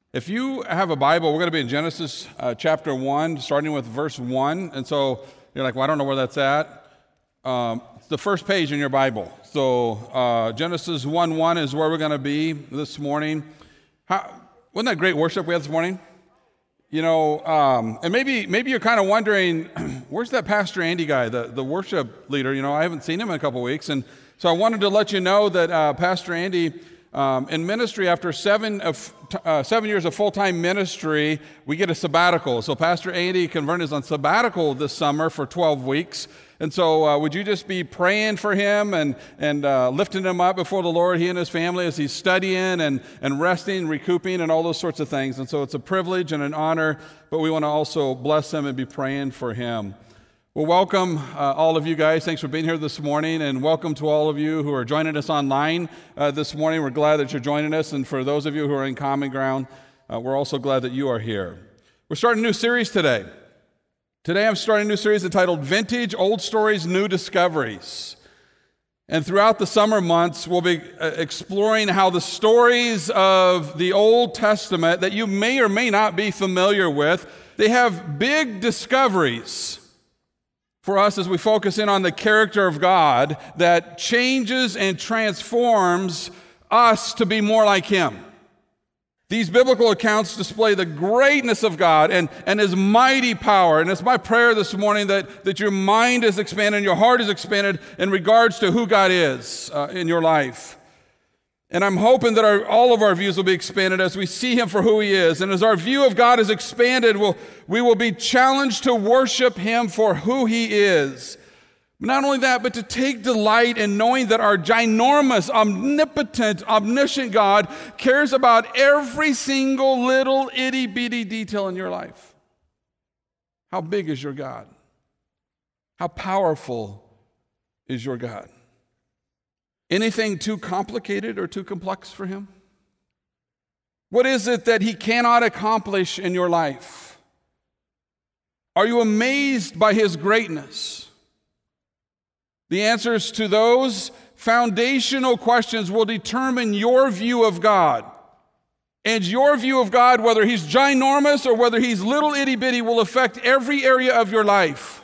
If you have a Bible, we're going to be in Genesis chapter 1, starting with verse 1. And so you're like, well, I don't know where that's at. It's the first page in your Bible. So Genesis 1:1 is where we're going to be this morning. Wasn't that great worship we had this morning? You know, and maybe you're kind of wondering, where's that Pastor Andy guy, the worship leader? You know, I haven't seen him in a couple weeks. And so I wanted to let you know that Pastor Andy, in ministry, after 7 years of full-time ministry, we get a sabbatical. So Pastor Andy Convern is on sabbatical this summer for 12 weeks. And so would you just be praying for him and lifting him up before the Lord, he and his family, as he's studying and resting, recouping, and all those sorts of things. And so it's a privilege and an honor, but we want to also bless him and be praying for him. Well, welcome all of you guys. Thanks for being here this morning, and welcome to all of you who are joining us online this morning. We're glad that you're joining us, and for those of you who are in Common Ground, we're also glad that you are here. We're starting a new series today. Today I'm starting a new series entitled Vintage Old Stories, New Discoveries. And throughout the summer months, we'll be exploring how the stories of the Old Testament that you may or may not be familiar with, they have big discoveries for us as we focus in on the character of God that changes and transforms us to be more like Him. These biblical accounts display the greatness of God and His mighty power. And it's my prayer this morning that your mind is expanded and your heart is expanded in regards to who God is in your life. And I'm hoping that all of our views will be expanded as we see Him for who He is. And as our view of God is expanded, we will be challenged to worship Him for who He is. Not only that, but to take delight in knowing that our ginormous, omnipotent, omniscient God cares about every single little itty-bitty detail in your life. How big is your God? How powerful is your God? Anything too complicated or too complex for Him? What is it that He cannot accomplish in your life? Are you amazed by His greatness? The answers to those foundational questions will determine your view of God. And your view of God, whether He's ginormous or whether He's little itty-bitty, will affect every area of your life.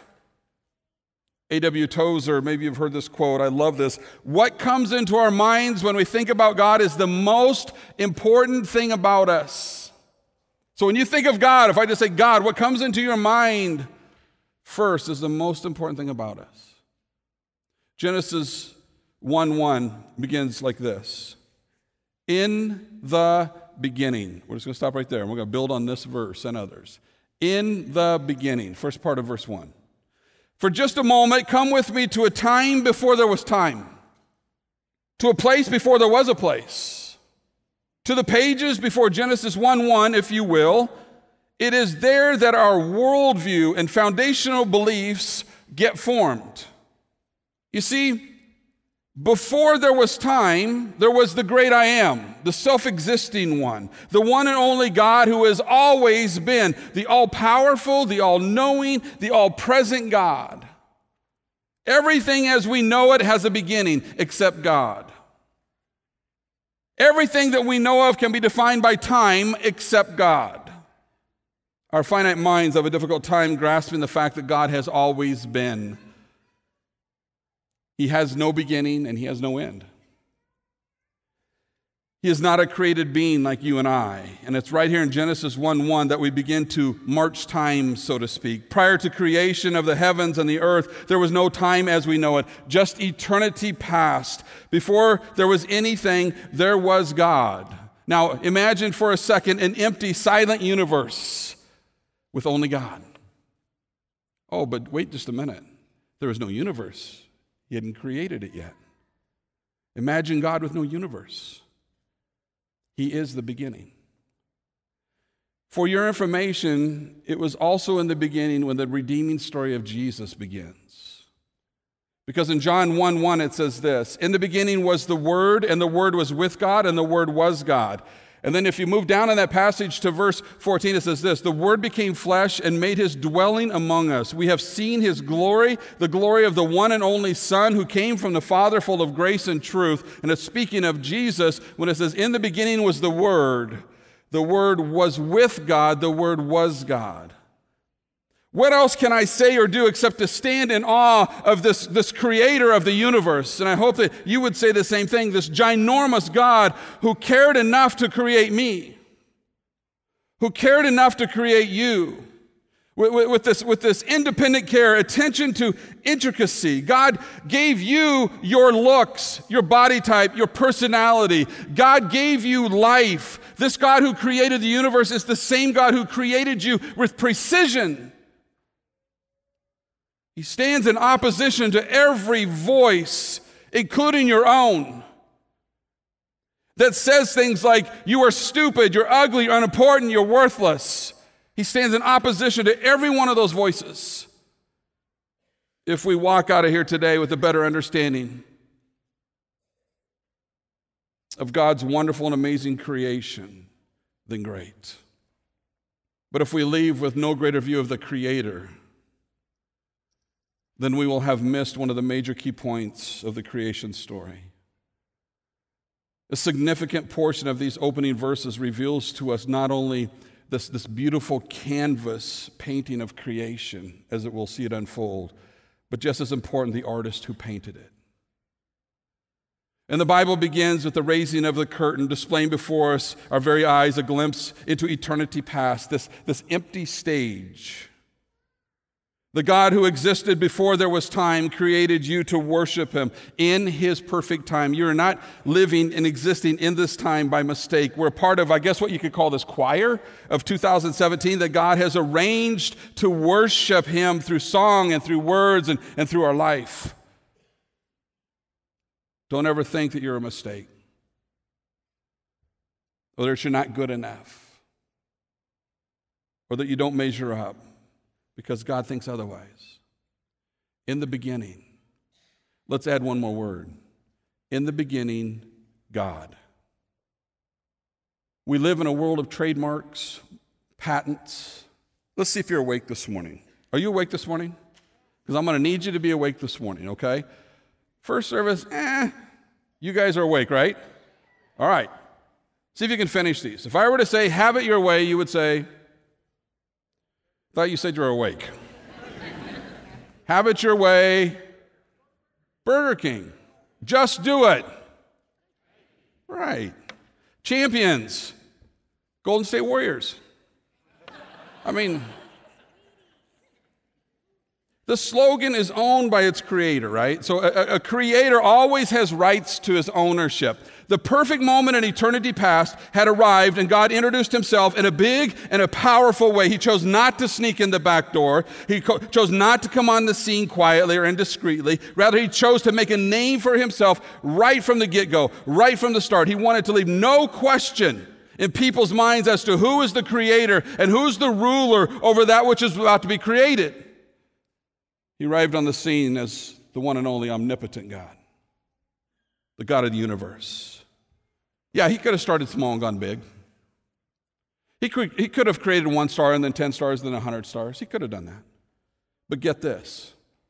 A.W. Tozer, maybe you've heard this quote, I love this. What comes into our minds when we think about God is the most important thing about us. So when you think of God, if I just say God, what comes into your mind first is the most important thing about us. Genesis 1:1 begins like this. In the beginning. We're just going to stop right there, and we're going to build on this verse and others. In the beginning, first part of verse 1. For just a moment, come with me to a time before there was time, to a place before there was a place, to the pages before Genesis 1:1, if you will. It is there that our worldview and foundational beliefs get formed. You see, before there was time, there was the great I am, the self-existing one, the one and only God who has always been the all-powerful, the all-knowing, the all-present God. Everything as we know it has a beginning except God. Everything that we know of can be defined by time except God. Our finite minds have a difficult time grasping the fact that God has always been. He has no beginning and He has no end. He is not a created being like you and I. And it's right here in Genesis 1:1 that we begin to march time, so to speak. Prior to creation of the heavens and the earth, there was no time as we know it, just eternity past. Before there was anything, there was God. Now imagine for a second an empty, silent universe with only God. Oh, but wait just a minute. There was no universe. He hadn't created it yet. Imagine God with no universe. He is the beginning. For your information, it was also in the beginning when the redeeming story of Jesus begins. Because in John 1:1 it says this, in the beginning was the Word, and the Word was with God, and the Word was God. And then if you move down in that passage to verse 14, it says this, the Word became flesh and made His dwelling among us. We have seen His glory, the glory of the one and only Son who came from the Father, full of grace and truth. And it's speaking of Jesus when it says, in the beginning was the Word. The Word was with God. The Word was God. What else can I say or do except to stand in awe of this creator of the universe? And I hope that you would say the same thing, this ginormous God who cared enough to create me, who cared enough to create you. With this independent care, attention to intricacy. God gave you your looks, your body type, your personality. God gave you life. This God who created the universe is the same God who created you with precision. He stands in opposition to every voice, including your own, that says things like, you are stupid, you're ugly, you're unimportant, you're worthless. He stands in opposition to every one of those voices. If we walk out of here today with a better understanding of God's wonderful and amazing creation, then great. But if we leave with no greater view of the Creator, then we will have missed one of the major key points of the creation story. A significant portion of these opening verses reveals to us not only this beautiful canvas painting of creation as it will see it unfold, but just as important, the artist who painted it. And the Bible begins with the raising of the curtain, displaying before us, our very eyes, a glimpse into eternity past, this empty stage. The God who existed before there was time created you to worship Him in His perfect time. You are not living and existing in this time by mistake. We're part of, I guess, what you could call this choir of 2017 that God has arranged to worship Him through song and through words and through our life. Don't ever think that you're a mistake or that you're not good enough or that you don't measure up. Because God thinks otherwise. In the beginning, let's add one more word. In the beginning, God. We live in a world of trademarks, patents. Let's see if you're awake this morning. Are you awake this morning? Because I'm going to need you to be awake this morning, okay? First service, you guys are awake, right? All right. See if you can finish these. If I were to say, have it your way, you would say, thought you said you were awake. Have it your way. Burger King. Just do it. Right. Champions. Golden State Warriors. I mean, the slogan is owned by its creator, right? So a creator always has rights to his ownership. The perfect moment in eternity past had arrived, and God introduced Himself in a big and a powerful way. He chose not to sneak in the back door. He chose not to come on the scene quietly or indiscreetly. Rather, He chose to make a name for Himself right from the get-go, right from the start. He wanted to leave no question in people's minds as to who is the creator and who's the ruler over that which is about to be created. He arrived on the scene as the one and only omnipotent God, the God of the universe. Yeah, He could have started small and gone big. He could have created 1 star and then 10 stars, then 100 stars. He could have done that. But get this.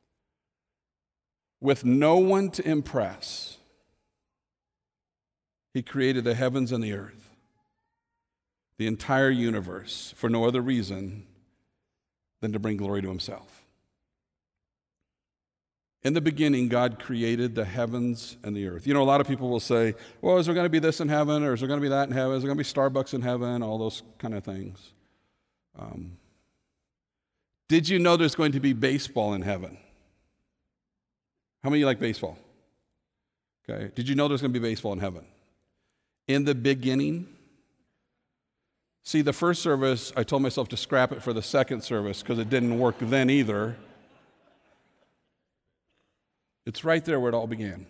With no one to impress, He created the heavens and the earth, the entire universe, for no other reason than to bring glory to Himself. In the beginning, God created the heavens and the earth. You know, a lot of people will say, well, is there going to be this in heaven, or is there going to be that in heaven? Is there going to be Starbucks in heaven? All those kind of things. Did you know there's going to be baseball in heaven? How many of you like baseball? Okay. Did you know there's going to be baseball in heaven? In the beginning. See, the first service, I told myself to scrap it for the second service because it didn't work then either. It's right there where it all began.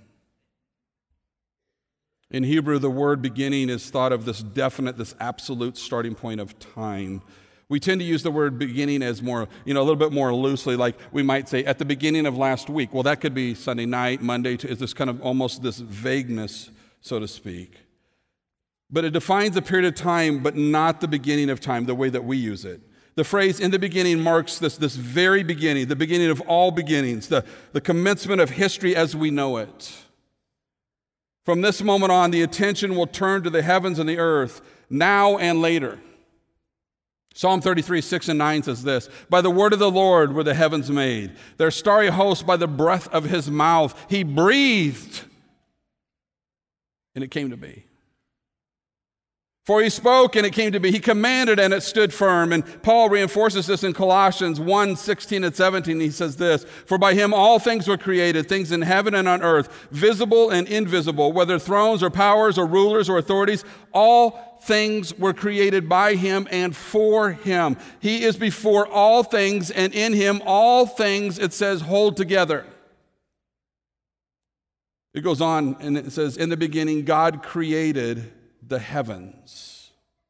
In Hebrew, the word beginning is thought of this definite, this absolute starting point of time. We tend to use the word beginning as more, a little bit more loosely, like we might say at the beginning of last week. Well, that could be Sunday night, Monday, is this kind of almost this vagueness, so to speak. But it defines a period of time, but not the beginning of time, the way that we use it. The phrase in the beginning marks this very beginning, the beginning of all beginnings, the commencement of history as we know it. From this moment on, the attention will turn to the heavens and the earth now and later. Psalm 33, 6 and 9 says this, by the word of the Lord were the heavens made, their starry host by the breath of his mouth. He breathed, and it came to be. For he spoke, and it came to be. He commanded, and it stood firm. And Paul reinforces this in Colossians 1, 16 and 17. He says this, for by him all things were created, things in heaven and on earth, visible and invisible, whether thrones or powers or rulers or authorities, all things were created by him and for him. He is before all things, and in him all things, it says, hold together. It goes on, and it says, in the beginning, God created the heavens.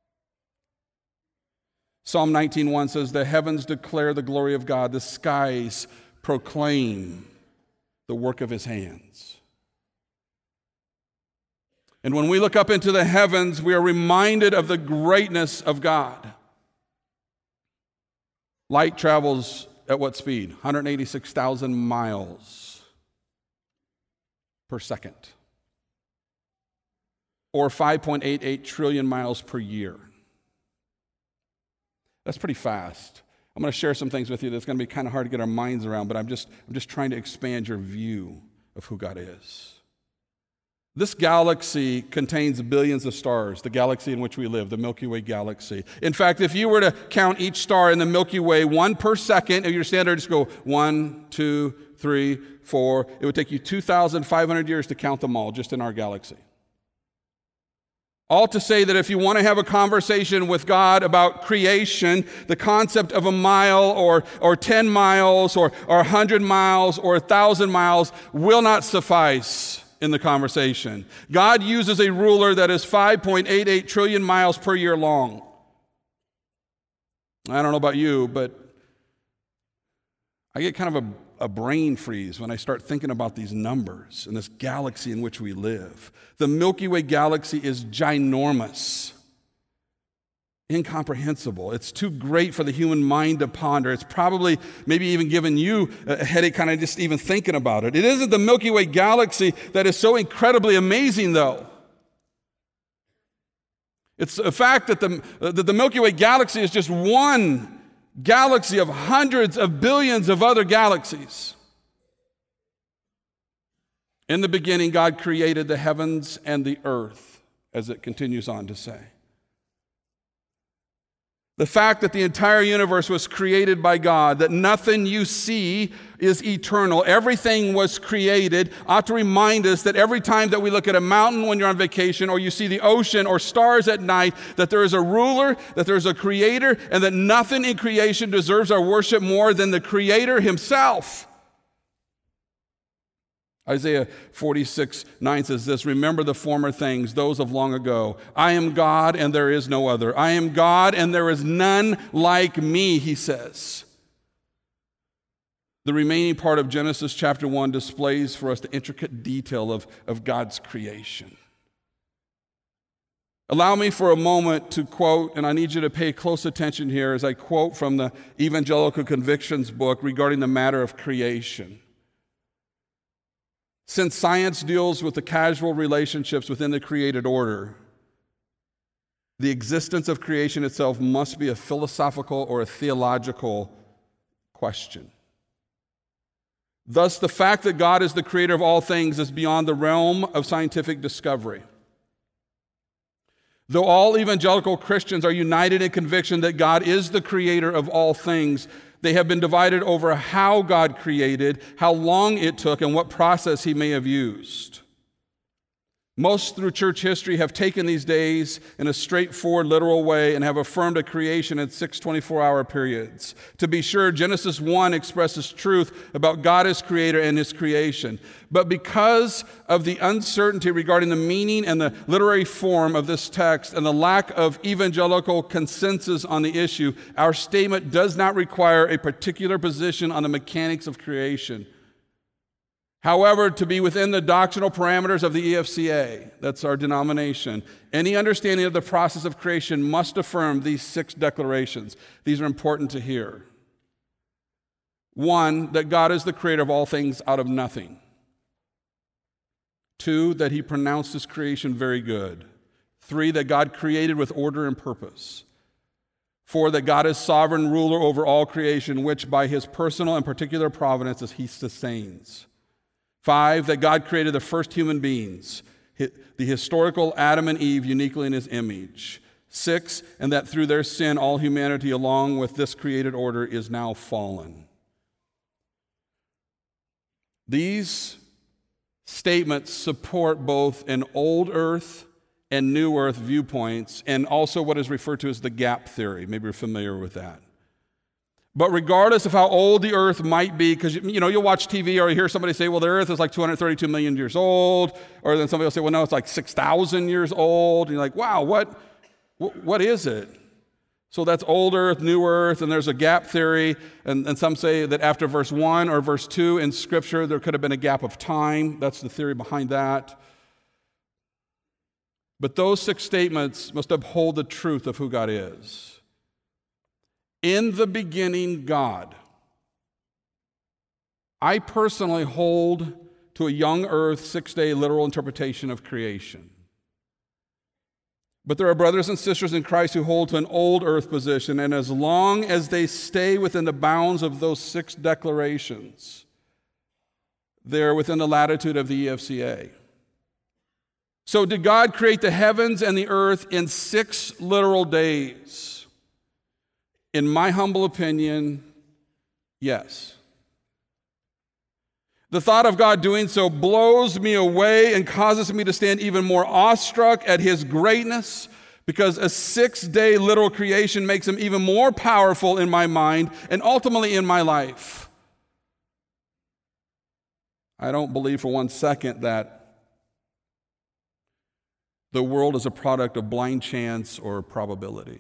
Psalm 19:1 says, the heavens declare the glory of God, the skies proclaim the work of his hands. And when we look up into the heavens, we are reminded of the greatness of God. Light travels at what speed? 186,000 miles per second. Or 5.88 trillion miles per year. That's pretty fast. I'm going to share some things with you that's going to be kind of hard to get our minds around, but I'm just trying to expand your view of who God is. This galaxy contains billions of stars, the galaxy in which we live, the Milky Way galaxy. In fact, if you were to count each star in the Milky Way, one per second, if you're standing there, just go 1, 2, 3, 4. It would take you 2,500 years to count them all just in our galaxy. All to say that if you want to have a conversation with God about creation, the concept of a mile or 10 miles or 100 miles or 1,000 miles will not suffice in the conversation. God uses a ruler that is 5.88 trillion miles per year long. I don't know about you, but I get kind of a brain freeze when I start thinking about these numbers in this galaxy in which we live. The Milky Way galaxy is ginormous, incomprehensible. It's too great for the human mind to ponder. It's probably maybe even given you a headache kind of just even thinking about it. It isn't the Milky Way galaxy that is so incredibly amazing, though. It's a fact that the Milky Way galaxy is just one galaxy of hundreds of billions of other galaxies. In the beginning, God created the heavens and the earth, as it continues on to say. The fact that the entire universe was created by God, that nothing you see is eternal, everything was created, ought to remind us that every time that we look at a mountain when you're on vacation, or you see the ocean or stars at night, that there is a ruler, that there's a creator, and that nothing in creation deserves our worship more than the creator himself. Isaiah 46:9 says this, remember the former things, those of long ago. I am God and there is no other. I am God and there is none like me, he says. The remaining part of Genesis chapter 1 displays for us the intricate detail of God's creation. Allow me for a moment to quote, and I need you to pay close attention here as I quote from the Evangelical Convictions book regarding the matter of creation. Since science deals with the causal relationships within the created order, the existence of creation itself must be a philosophical or a theological question. Thus, the fact that God is the creator of all things is beyond the realm of scientific discovery. Though all evangelical Christians are united in conviction that God is the creator of all things, they have been divided over how God created, how long it took, and what process he may have used. Most through church history have taken these days in a straightforward, literal way and have affirmed a creation in 6 24-hour periods. To be sure, Genesis 1 expresses truth about God as creator and his creation. But because of the uncertainty regarding the meaning and the literary form of this text and the lack of evangelical consensus on the issue, our statement does not require a particular position on the mechanics of creation. However, to be within the doctrinal parameters of the EFCA, that's our denomination, any understanding of the process of creation must affirm these 6 declarations. These are important to hear. 1, that God is the creator of all things out of nothing. 2, that he pronounced his creation very good. 3, that God created with order and purpose. 4, that God is sovereign ruler over all creation, which by his personal and particular providence he sustains. 5, that God created the first human beings, the historical Adam and Eve, uniquely in his image. 6, and that through their sin, all humanity, along with this created order, is now fallen. These statements support both an old earth and new earth viewpoints, and also what is referred to as the gap theory. Maybe you're familiar with that. But regardless of how old the earth might be, because you'll watch TV or you hear somebody say, well, the earth is like 232 million years old, or then somebody will say, well, no, it's like 6,000 years old, and you're like, wow, what is it? So that's old earth, new earth, and there's a gap theory, and some say that after verse 1 or verse 2 in Scripture, there could have been a gap of time. That's the theory behind that. But those 6 statements must uphold the truth of who God is. In the beginning, God. I personally hold to a young earth 6-day literal interpretation of creation. But there are brothers and sisters in Christ who hold to an old earth position, and as long as they stay within the bounds of those 6 declarations, they're within the latitude of the EFCA. So did God create the heavens and the earth in 6 literal days? In my humble opinion, yes. The thought of God doing so blows me away and causes me to stand even more awestruck at his greatness, because a 6-day literal creation makes him even more powerful in my mind and ultimately in my life. I don't believe for one second that the world is a product of blind chance or probability.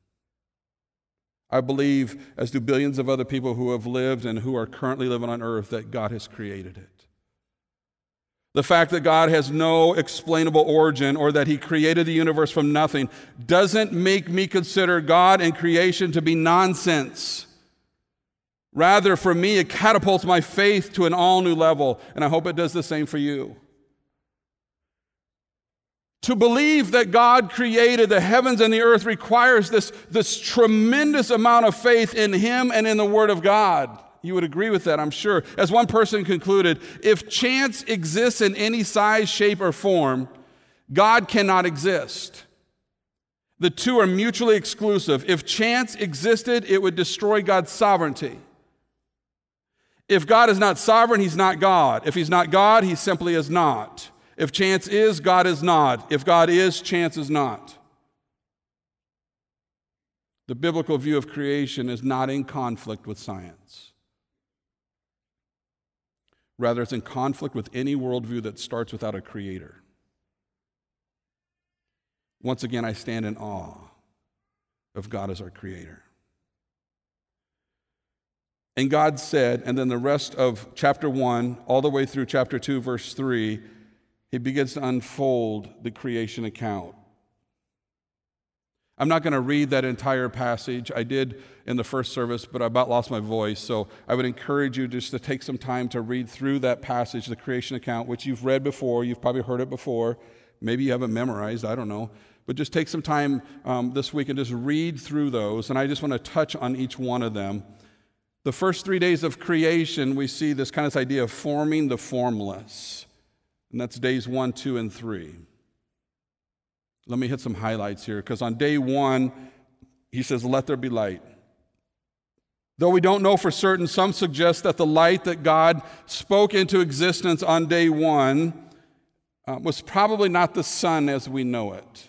I believe, as do billions of other people who have lived and who are currently living on earth, that God has created it. The fact that God has no explainable origin, or that he created the universe from nothing, doesn't make me consider God and creation to be nonsense. Rather, for me, it catapults my faith to an all-new level, and I hope it does the same for you. To believe that God created the heavens and the earth requires this tremendous amount of faith in him and in the Word of God. You would agree with that, I'm sure. As one person concluded, if chance exists in any size, shape, or form, God cannot exist. The two are mutually exclusive. If chance existed, it would destroy God's sovereignty. If God is not sovereign, he's not God. If he's not God, he simply is not. If chance is, God is not. If God is, chance is not. The biblical view of creation is not in conflict with science. Rather, it's in conflict with any worldview that starts without a creator. Once again, I stand in awe of God as our creator. And God said, and then the rest of chapter 1, all the way through chapter 2, verse 3, he begins to unfold the creation account. I'm not going to read that entire passage. I did in the first service, but I about lost my voice. So I would encourage you just to take some time to read through that passage, the creation account, which you've read before. You've probably heard it before. Maybe you haven't memorized. I don't know. But just take some time this week and just read through those. And I just want to touch on each one of them. The first 3 days of creation, we see this kind of idea of forming the formless. And that's days 1, 2, and 3. Let me hit some highlights here, because on day 1, he says, let there be light. Though we don't know for certain, some suggest that the light that God spoke into existence on day 1 was probably not the sun as we know it.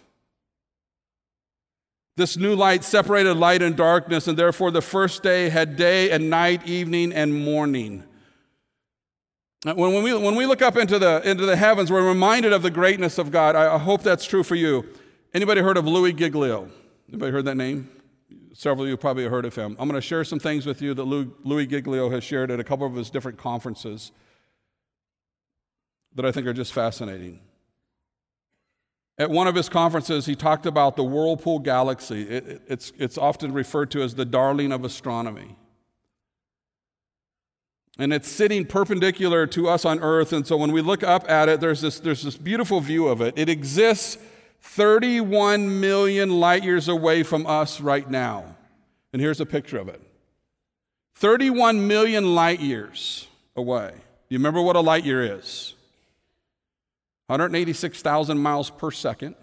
This new light separated light and darkness, and therefore the first day had day and night, evening and morning. When we look up into the heavens, we're reminded of the greatness of God. I hope that's true for you. Anybody heard of Louis Giglio? Anybody heard that name? Several of you probably heard of him. I'm going to share some things with you that Louis Giglio has shared at a couple of his different conferences that I think are just fascinating. At one of his conferences, he talked about the Whirlpool Galaxy. It's often referred to as the darling of astronomy. And it's sitting perpendicular to us on earth, and so when we look up at it, there's this beautiful view of it. It exists 31 million light years away from us right now. And here's a picture of it. 31 million light years away. Do you remember what a light year is? 186,000 miles per second.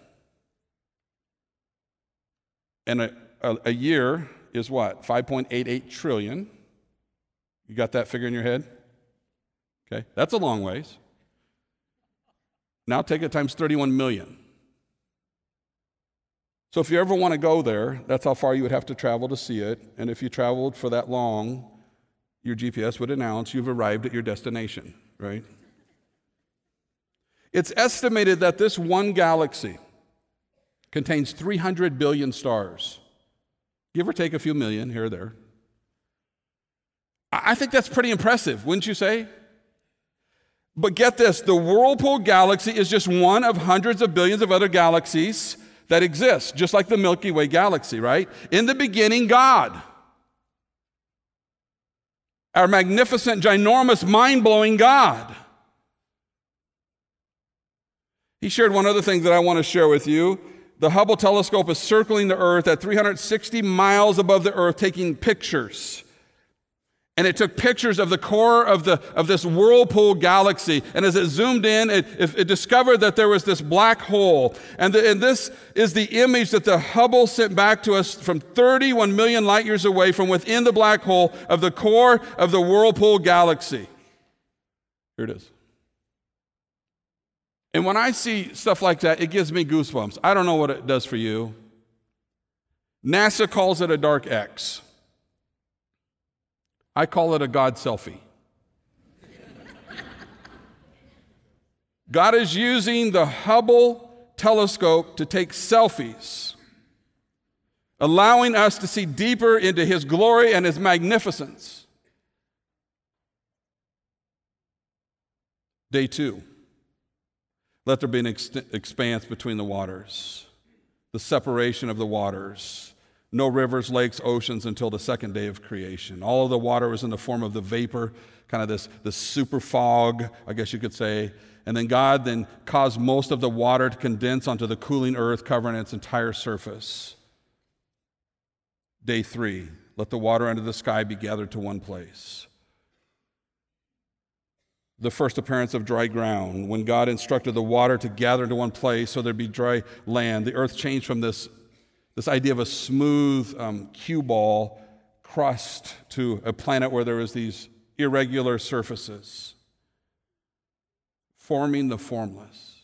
And a year is what? 5.88 trillion. You got that figure in your head? Okay, that's a long ways. Now take it times 31 million. So if you ever want to go there, that's how far you would have to travel to see it. And if you traveled for that long, your GPS would announce you've arrived at your destination, right? It's estimated that this one galaxy contains 300 billion stars. Give or take a few million here or there. I think that's pretty impressive, wouldn't you say? But get this, the Whirlpool Galaxy is just one of hundreds of billions of other galaxies that exist, just like the Milky Way galaxy, right? In the beginning, God. Our magnificent, ginormous, mind-blowing God. He shared one other thing that I want to share with you. The Hubble telescope is circling the Earth at 360 miles above the Earth, taking pictures. And it took pictures of the core of this Whirlpool galaxy. And as it zoomed in, it discovered that there was this black hole. And this is the image that the Hubble sent back to us from 31 million light years away from within the black hole of the core of the Whirlpool galaxy. Here it is. And when I see stuff like that, it gives me goosebumps. I don't know what it does for you. NASA calls it a dark X. I call it a God selfie. God is using the Hubble telescope to take selfies, allowing us to see deeper into His glory and His magnificence. Day 2. Let there be an expanse between the waters, the separation of the waters. No rivers, lakes, oceans until the second day of creation. All of the water was in the form of the vapor, kind of this super fog, I guess you could say. And then God then caused most of the water to condense onto the cooling earth, covering its entire surface. Day 3, let the water under the sky be gathered to one place. The first appearance of dry ground, when God instructed the water to gather into one place so there'd be dry land. The earth changed from this idea of a smooth cue ball crust to a planet where there was these irregular surfaces, forming the formless.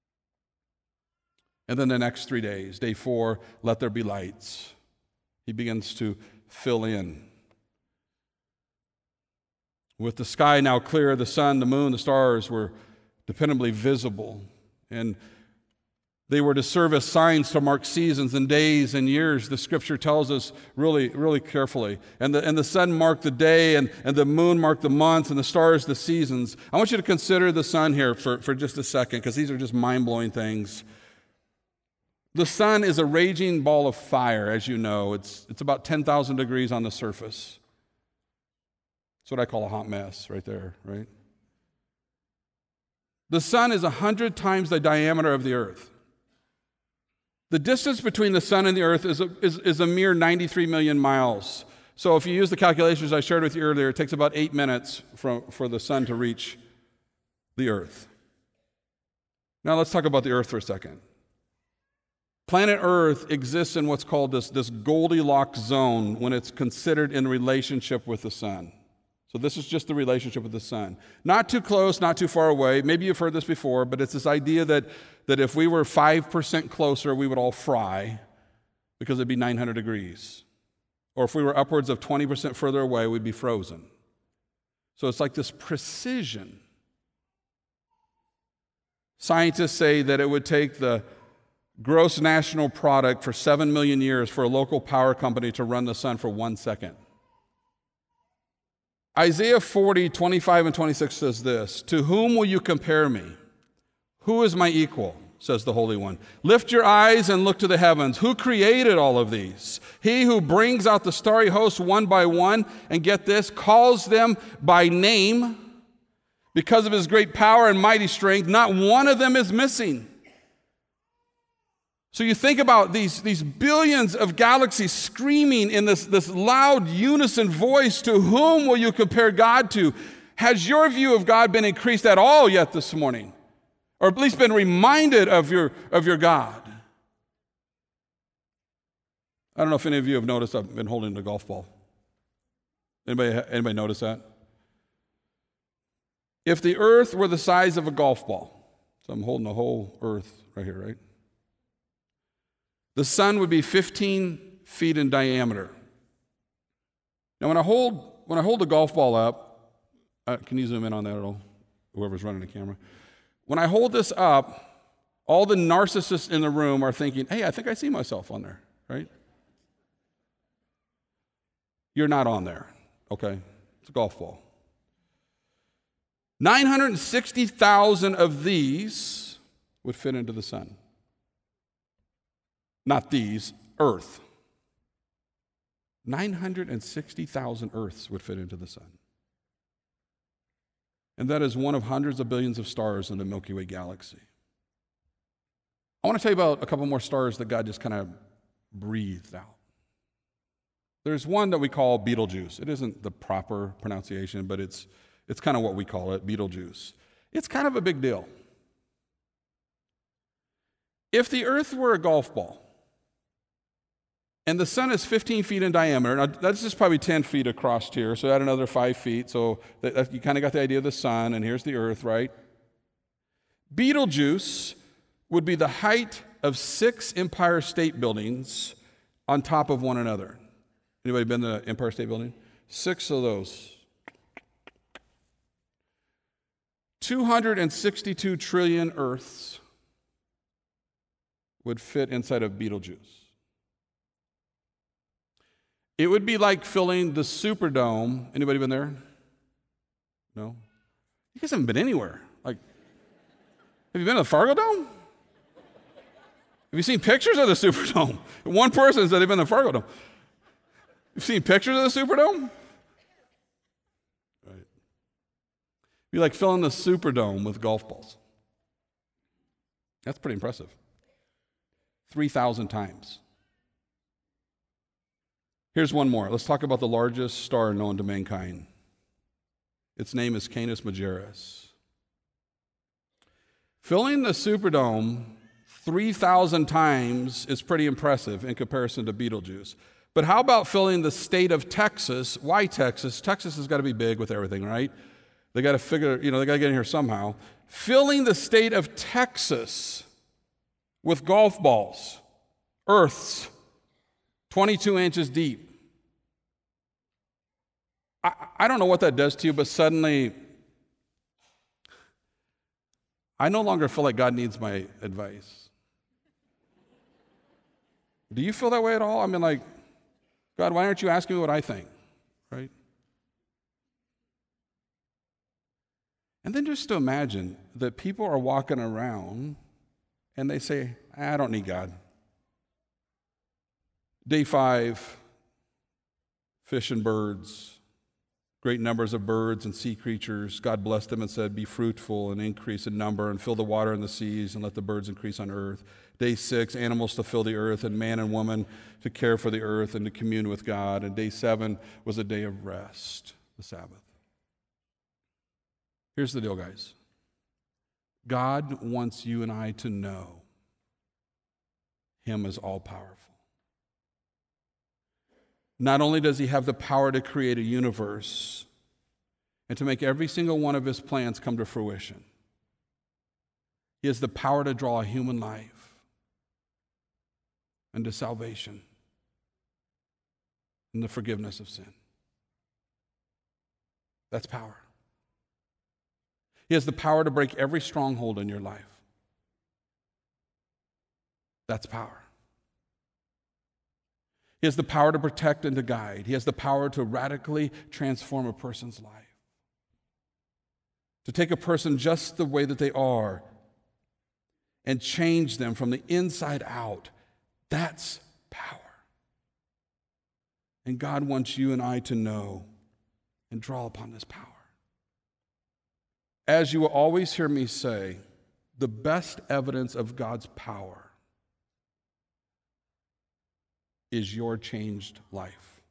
And then the next 3 days, day 4, let there be lights. He begins to fill in. With the sky now clear, the sun, the moon, the stars were dependably visible. And they were to serve as signs to mark seasons and days and years, the Scripture tells us really, really carefully. And the sun marked the day, and the moon marked the months, and the stars the seasons. I want you to consider the sun here for just a second, because these are just mind-blowing things. The sun is a raging ball of fire, as you know. It's about 10,000 degrees on the surface. That's what I call a hot mess right there, right? The sun is 100 times the diameter of the earth. The distance between the sun and the earth is a mere 93 million miles. So if you use the calculations I shared with you earlier, it takes about 8 minutes for the sun to reach the earth. Now let's talk about the earth for a second. Planet Earth exists in what's called this Goldilocks zone when it's considered in relationship with the sun. So this is just the relationship with the sun. Not too close, not too far away. Maybe you've heard this before, but it's this idea that if we were 5% closer, we would all fry because it'd be 900 degrees. Or if we were upwards of 20% further away, we'd be frozen. So it's like this precision. Scientists say that it would take the gross national product for 7 million years for a local power company to run the sun for 1 second. Isaiah 40, 25 and 26 says this, "To whom will you compare me? Who is my equal?" says the Holy One. "Lift your eyes and look to the heavens. Who created all of these? He who brings out the starry hosts one by one, and get this, calls them by name. Because of his great power and mighty strength, not one of them is missing. So you think about these billions of galaxies screaming in this loud unison voice. To whom will you compare God to? Has your view of God been increased at all yet this morning? Or at least been reminded of your God? I don't know if any of you have noticed I've been holding the golf ball. Anybody notice that? If the earth were the size of a golf ball, so I'm holding the whole earth right here, right? The sun would be 15 feet in diameter. Now, when I hold the golf ball up, can you zoom in on that at all? Whoever's running the camera. When I hold this up, all the narcissists in the room are thinking, hey, I think I see myself on there, right? You're not on there, okay? It's a golf ball. 960,000 of these would fit into the sun. Not these, Earth. 960,000 Earths would fit into the sun. And that is one of hundreds of billions of stars in the Milky Way galaxy. I want to tell you about a couple more stars that God just kind of breathed out. There's one that we call Betelgeuse. It isn't the proper pronunciation, but it's kind of what we call it, Betelgeuse. It's kind of a big deal. If the Earth were a golf ball, and the sun is 15 feet in diameter, now that's just probably 10 feet across here, so add another 5 feet, so you kind of got the idea of the sun, and here's the Earth, right? Betelgeuse would be the height of 6 Empire State Buildings on top of one another. Anybody been to the Empire State Building? 6 of those. 262 trillion Earths would fit inside of Betelgeuse. It would be like filling the Superdome. Anybody been there? No? You guys haven't been anywhere. Like, have you been to the Fargo Dome? Have you seen pictures of the Superdome? One person said they've been to the Fargo Dome. You've seen pictures of the Superdome? Right. It'd be like filling the Superdome with golf balls. That's pretty impressive. 3,000 times. Here's one more. Let's talk about the largest star known to mankind. Its name is Canis Majoris. Filling the Superdome 3,000 times is pretty impressive in comparison to Betelgeuse. But how about filling the state of Texas? Why Texas? Texas has got to be big with everything, right? They got to figure, they got to get in here somehow. Filling the state of Texas with golf balls, Earths, 22 inches deep. I don't know what that does to you, but suddenly I no longer feel like God needs my advice. Do you feel that way at all? I mean, like, God, why aren't you asking me what I think, right? And then just to imagine that people are walking around and they say, I don't need God. Day 5, fish and birds, great numbers of birds and sea creatures. God blessed them and said, be fruitful and increase in number and fill the water in the seas and let the birds increase on earth. Day 6, animals to fill the earth and man and woman to care for the earth and to commune with God. And day 7 was a day of rest, the Sabbath. Here's the deal, guys. God wants you and I to know Him as all-powerful. Not only does He have the power to create a universe and to make every single one of His plans come to fruition, He has the power to draw a human life into salvation and the forgiveness of sin. That's power. He has the power to break every stronghold in your life. That's power. He has the power to protect and to guide. He has the power to radically transform a person's life. To take a person just the way that they are and change them from the inside out. That's power. And God wants you and I to know and draw upon this power. As you will always hear me say, the best evidence of God's power is your changed life.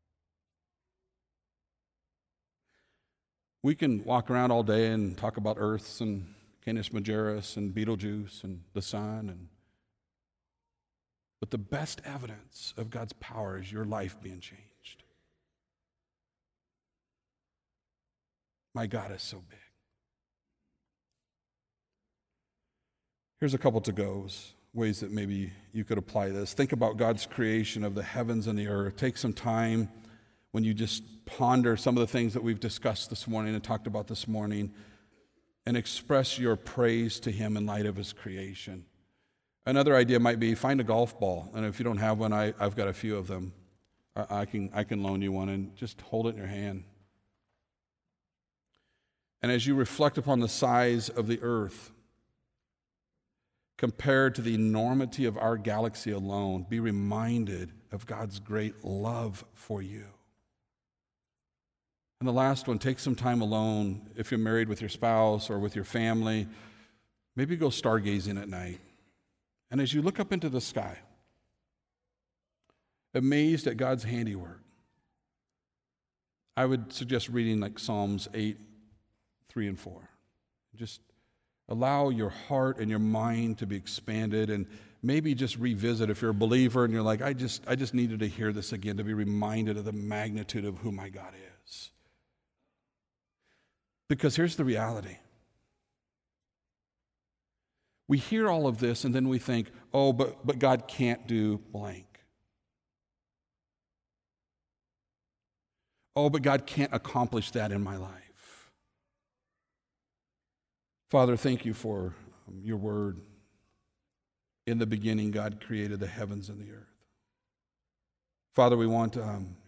We can walk around all day and talk about Earths and Canis Majoris and Betelgeuse and the sun, but the best evidence of God's power is your life being changed. My God is so big. Here's a couple to-goes, ways that maybe you could apply this. Think about God's creation of the heavens and the earth. Take some time when you just ponder some of the things that we've discussed this morning and talked about this morning, and express your praise to Him in light of His creation. Another idea might be find a golf ball, and if you don't have one, I've got a few of them. I can loan you one, and just hold it in your hand. And as you reflect upon the size of the earth, compared to the enormity of our galaxy alone, be reminded of God's great love for you. And the last one, take some time alone. If you're married with your spouse or with your family, maybe go stargazing at night. And as you look up into the sky, amazed at God's handiwork, I would suggest reading like Psalms 8, 3 and 4. Just allow your heart and your mind to be expanded, and maybe just revisit if you're a believer and you're like, I just needed to hear this again, to be reminded of the magnitude of who my God is. Because here's the reality. We hear all of this and then we think, oh, but God can't do blank. Oh, but God can't accomplish that in my life. Father, thank you for your word. In the beginning, God created the heavens and the earth. Father, we don't want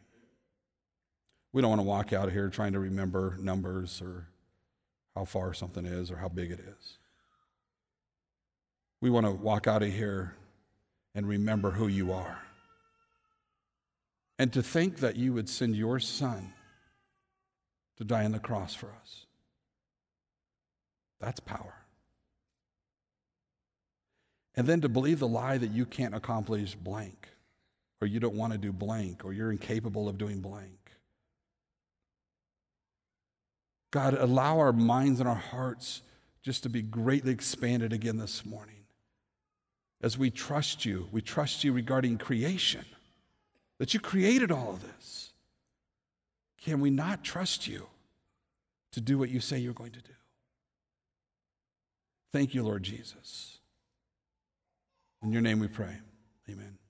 to walk out of here trying to remember numbers or how far something is or how big it is. We want to walk out of here and remember who you are. And to think that you would send your Son to die on the cross for us. That's power. And then to believe the lie that you can't accomplish blank, or you don't want to do blank, or you're incapable of doing blank. God, allow our minds and our hearts just to be greatly expanded again this morning. As we trust you regarding creation, that you created all of this. Can we not trust you to do what you say you're going to do? Thank you, Lord Jesus. In your name we pray. Amen.